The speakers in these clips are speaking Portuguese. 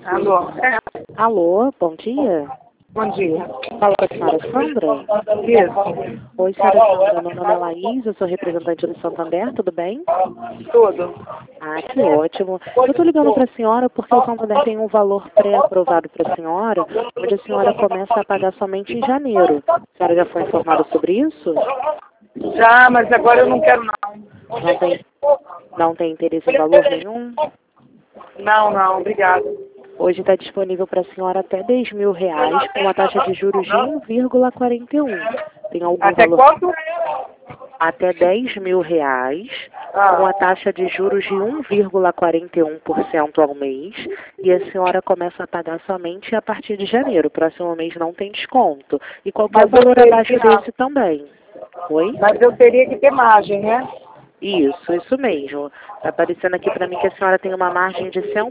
Alô? Alô, bom dia. Bom dia. Fala com a senhora Sandra? Isso. Oi, senhora Sandra, meu nome é Laís, eu sou representante do Santander, tudo bem? Tudo. Ah, que ótimo. Eu estou ligando para a senhora porque o Santander tem um valor pré-aprovado para a senhora, onde a senhora começa a pagar somente em janeiro. A senhora já foi informada sobre isso? Já, mas agora eu não quero não. Não tem interesse em valor nenhum? Não, obrigado. Hoje está disponível para a senhora até R$ 10.000, com uma taxa de juros de 1,41. Tem algum Até valor? quanto? Até R$ 10.000, com a taxa de juros de 1,41% ao mês, e a senhora começa a pagar somente a partir de janeiro. Próximo mês não tem desconto. E qualquer Mas eu valor teria abaixo que- desse também. Oi? Mas eu teria que ter margem, né? Isso mesmo. Está aparecendo aqui para mim que a senhora tem uma margem de R$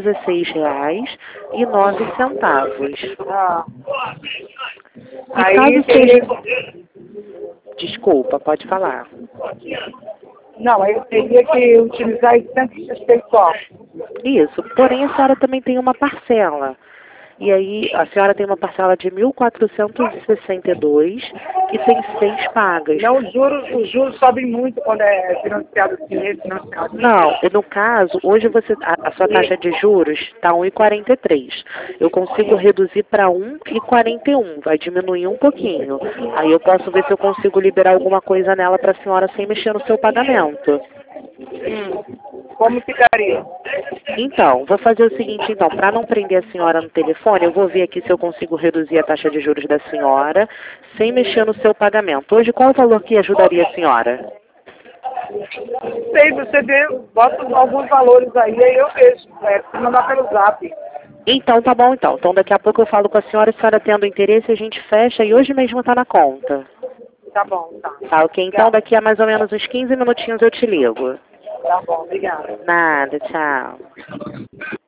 116,09. Ah. E Aí caso teria... seja... Desculpa, pode falar. Não, aí eu teria que utilizar esse 116 só. Isso, porém a senhora também tem uma parcela. E aí a senhora tem uma parcela de 1.462 que tem 6 pagas. Não, os juros sobem muito quando é financiado assim, refinanciado. Não, no caso, hoje a sua taxa de juros está 1,43. Eu consigo reduzir para 1,41, vai diminuir um pouquinho. Aí eu posso ver se eu consigo liberar alguma coisa nela para a senhora sem mexer no seu pagamento. Como ficaria? Então, vou fazer o seguinte, então, para não prender a senhora no telefone, eu vou ver aqui se eu consigo reduzir a taxa de juros da senhora sem mexer no seu pagamento. Hoje, qual o valor que ajudaria a senhora? Sei, você vê, bota alguns valores aí eu vejo. Se mandar pelo zap. Então, tá bom, então. Então, daqui a pouco eu falo com a senhora tendo interesse, a gente fecha e hoje mesmo tá na conta. Tá bom, tá. Tá, ok? Então, daqui a mais ou menos uns 15 minutinhos eu te ligo. Tá bom, obrigada. Nada, tchau.